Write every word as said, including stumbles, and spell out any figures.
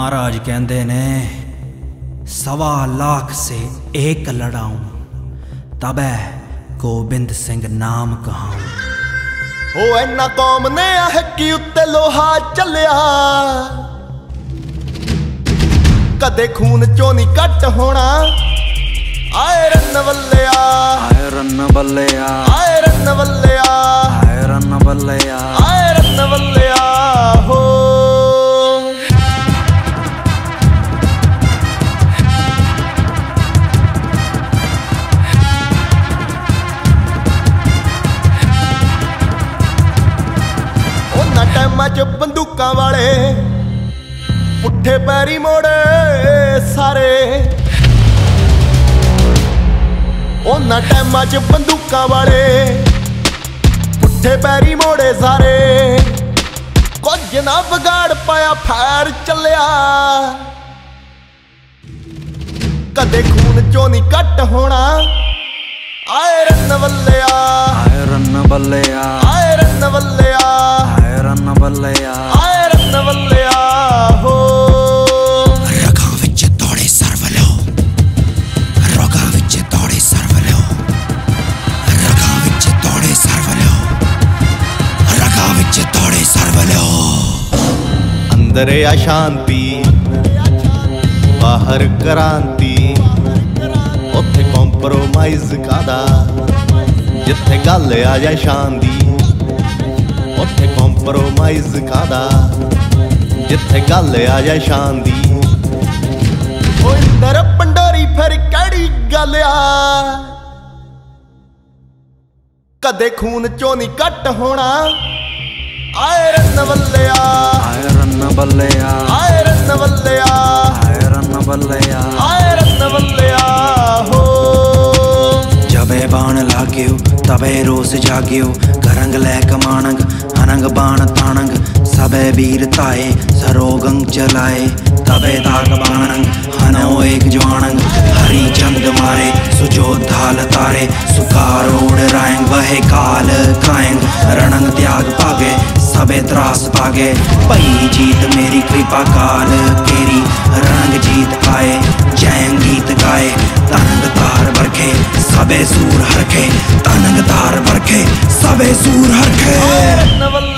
महाराज कहते ने सवा लाख से एक लड़ाऊं तबै गोबिंद सिंह नाम कहाऊं। हो इन्ना कौम ने हकी उत्ते लोहा चलिया, कदे खून चो नहीं कट होना। आए रन बल्लिया आए रन बल्लिया आए रन बल्लिया आए रन बल्लिया आए रन बल्लिया हो। टाइम च बंदूकां वाले पुट्ठे पैरी मोड़े सारे, उन्हां टाइम च बंदूकां वाले पुट्ठे पैरी मोड़े सारे। कुछ ना बिगाड़ पाया फैर चलिया, कदे खून चो नहीं कट होना। आए रन बल्लिया आए रन बल्लिया आए रन बल्लिया आए रन बल्लिया आए रन बल्लिया हो। रगां विच दौड़े सरवलो, रगां विच दौड़े सरवलो, रगां विच दौड़े सरवलो, रगां विच दौड़े सरवलो। अंदर आ शांति बाहर क्रांति, उत्थे कॉम्प्रोमाइज कादा जिथे गल आ जाए शान दी। उत्थे कॉम्प्रोमाइज कादा जिथे गल आ जाए शान दी। ओ इंदर पंडोरी फिर केड़ी गल आ, कदे खून चो नहीं कट होना। आए रन बल्लिया आए रन बल्लिया आए रन बल्लिया आए रन बल्लिया आए रन बल्लिया हो। जबे बाण लाग्यो तबे रोस जाग्यो, करंग लै कमानंग अनंग बाण ताणंग। सबे वीर ताए सरोगंग चलाए, तबे दाग बाणंग हनो एक जवानंग। हरी चंद मारे सुजोधाल तारे, सुकार ओढ़ रायंग वहे काल कायंग। रणंग त्याग पागे सबे त्रास पागे, पई जीत मेरी कृपा काल केरी। रणंग जीत आए जयंग गीत गाए, तनंग तार बरखे सबे सूर हरखे। तनंग तार बरखे सबे सूर हरखे।